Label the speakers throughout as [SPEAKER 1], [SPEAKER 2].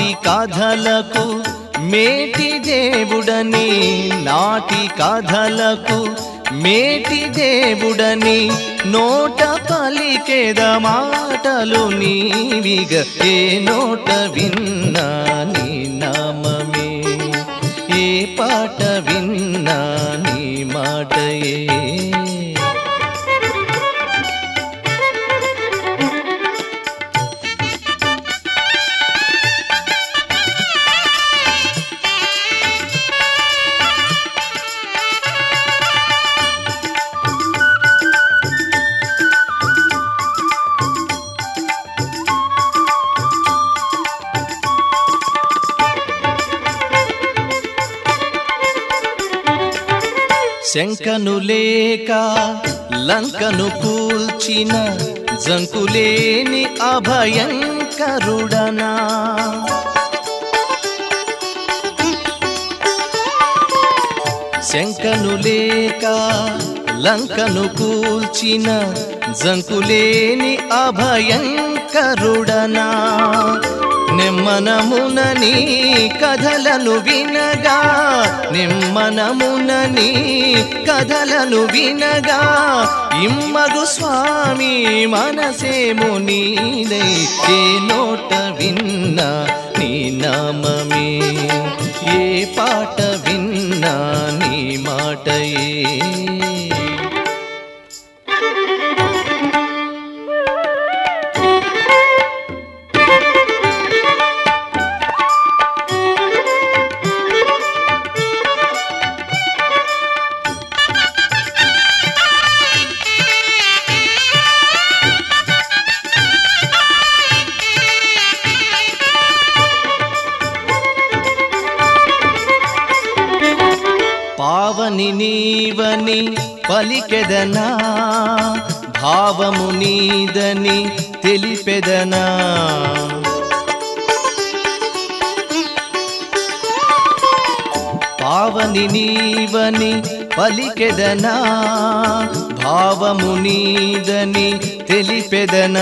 [SPEAKER 1] నాటి కథలకు మేటి దేవుడని నాటి కథలకు మేటి దేవుడని నోట పలికేద మాటలు నీవిగ ఏ నోట విన్నా నీ నామమే ఏ పాట విన్నా నీ మాటయే శంకను లేక లంకను కూల్చిన జంకులేని అభయంకరుడనా శంకను లేక లంకను కూల్చిన జంకులేని అభయంకరుడనా నిమ్మనమునని కథలను వినగా నిమ్మనమునని కథలను వినగా ఇమ్మగు స్వామి మనసేము నీదై ఏ నోట విన్నా నీ నామమే ఏ పాట విన్నా నీ మాటయే పావని నీవని పలికెదనా భావము నీదని తెలిపెదనా పావని నీవని పలికెదనా భావము నీదని తెలిపెదనా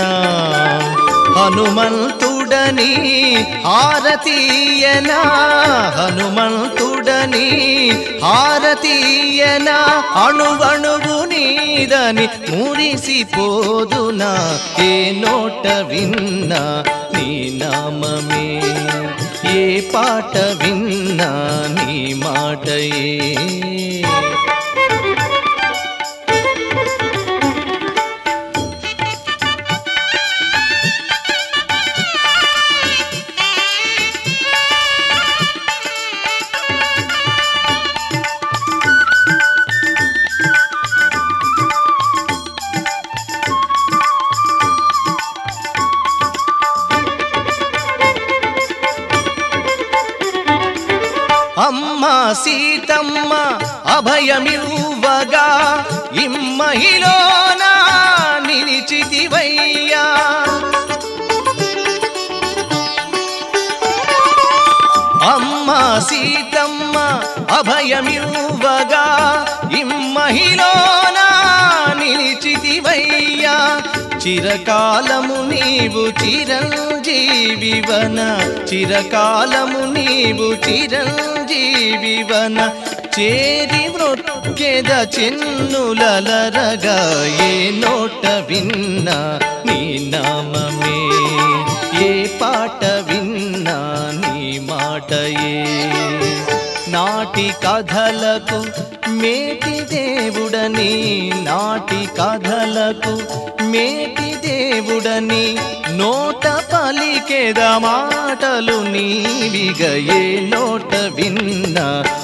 [SPEAKER 1] హనుమంతుడని హారతీయనా హనుమంతుడని హారతీయనా అణువణువు నీదని మురిసిపోదునా ఏ నోట విన్నా నీ నామమే ఏ పాట విన్నా నీ మాటయే అమ్మ సీతమ్మ అభయమివ్వగా ఇమ్మహిలోన నిలిచితివయ్యా అమ్మ సీతమ్మ అభయమివ్వగా ఇమ్మహిలోన నిలిచితివయ్యా చిరకాలము నీవు చిరంజీవివన చిరకాలము నీవు చిరంజీవివన చేరి మ్రొక్కెద చెన్నులలరగా ఏ నోట విన్నా నీ నామమే ఏ పాట విన్నా నీ మాటయే నాటి కథలకు మేటి దేవుడని నాటి కథలకు మేటి దేవుడని నోట పలికేద మాటలు నీవిగ ఏ నోట విన్నా